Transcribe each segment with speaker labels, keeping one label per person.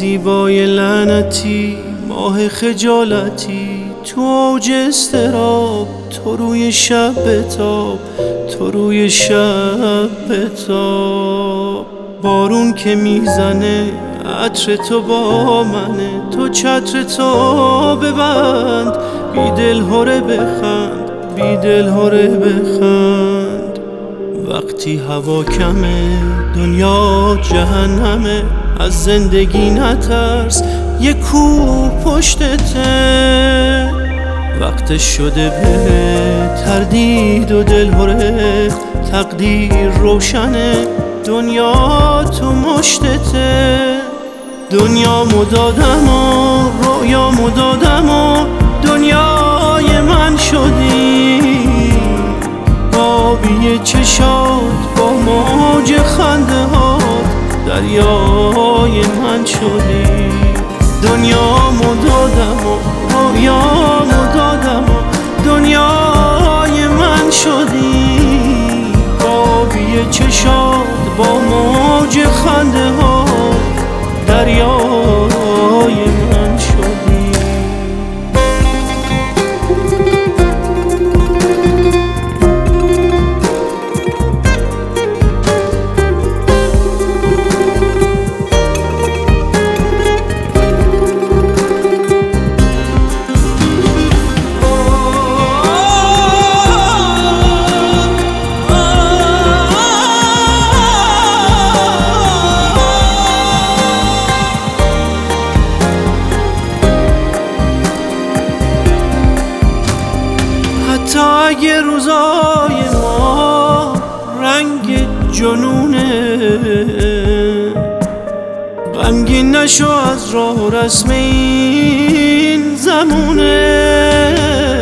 Speaker 1: زیبای لعنتی، ماه خجالتی، تو اوج اضطراب، تو روی شب بتاب، تو روی شب بتاب. بارون که میزنه عطر تو با منه، تو چتر تو ببند، بی دل هره بخند، بی دل هره بخند. وقتی هوا کمه دنیا جهنمه، از زندگی نترس یه کوه پشتته. وقتش شده به تردید و دل هره، تقدیر روشنه دنیا تو مشتته. دنیا مدادم و رویا مدادم و دنیای من شدی، آبی چشات با موج خنده هات دریای من شدی. دنیا مدادم و رویا مدادم و دنیای من شدی، آبی چشات با موج خنده هات دریای من شدی. حتی اگه روزای ما رنگ جنونه، غمگین نشو از راه و رسم این زمونه.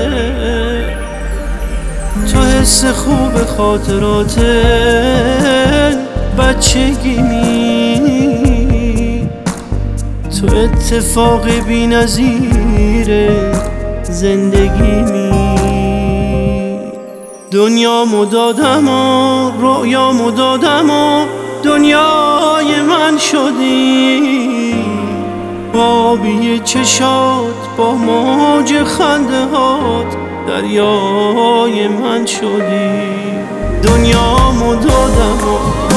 Speaker 1: تو حس خوب خاطرات بچگیمی، تو اتفاق بی نظیر زندگیمی. دنیا مدادم و رویا مدادم و دنیای من شدی، آبی چشات با موج خنده هات دریای من شدی. دنیا مدادم و